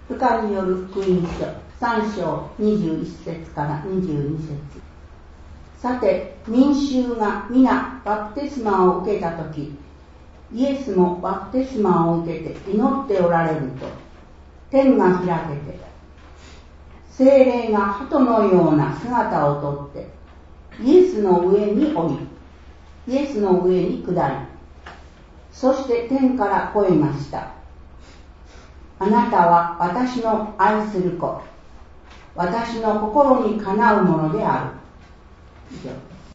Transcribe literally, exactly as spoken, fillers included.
ルカによる福音書さん章にじゅういっ節からにじゅうに節。さて民衆が皆バプテスマを受けたとき、イエスもバプテスマを受けて祈っておられると、天が開けて、聖霊が鳩のような姿をとってイエスの上に降り、イエスの上に下り、そして天から声ました。あなたは私の愛する子、私の心にかなうものである。以上。